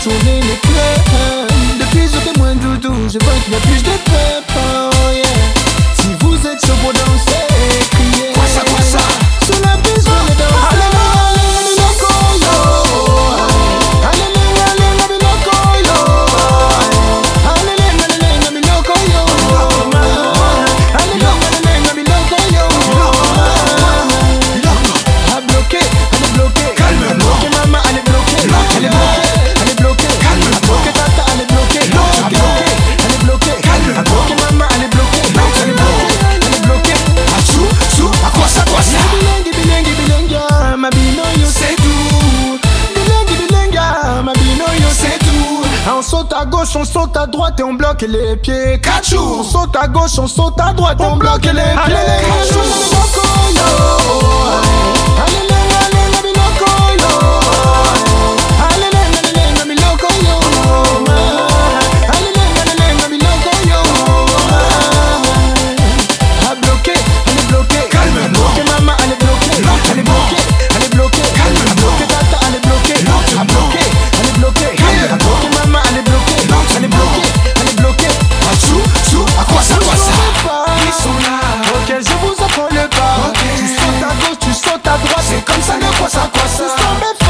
tourner les clubs. Depuis je fais moins doudou, je vois qu'il y a plus de pep. Oh yeah. Si vous êtes chaud pour danser, criez. Quoi ça? Sur la piste, on est danser. Allez, loco, yo. Allez, loco, yo. Allez, loco, yo. Allez, loco, yo. À bloquer, elle est bloquée. Calme-moi. Bloquer maman, elle est bloquée. Elle est bloquée, elle est bloquée. Calme-moi. Bloquer tata, elle est bloquée. Calme-moi. Elle est bloquée. Calme-moi. Bloquer maman, elle est bloquée. Elle est bloquée, elle est bloquée. Achou, à quoi ça? Bilingue, ma bino yo c'est tout. Bilingue, ma bino yo c'est tout. On saute à gauche, on saute à droite et on bloque les pieds. Kachou. On saute à gauche, on saute à droite et on bloque les pieds. Kachou. Loco, yo. Allez, loco, yo. Allez, loco, yo. Allez, loco, yo. À bloquer, elle est bloquée. Calme-moi. Bloquer maman, elle est bloquée. Elle est bloquée, elle est bloquée. Calme-moi. Bloquer tata, elle est bloquée. À bloquer, elle est bloquée. Calme-moi. Bloquer maman, elle est bloquée. Elle est bloquée, elle est bloquée. Achou, à quoi ça? Ils sont là. Ok, je vous apprends le pas. Ok. Tu sautes à gauche, tu sautes à droite. C'est comme ça le quoi ça? C'est ça, mes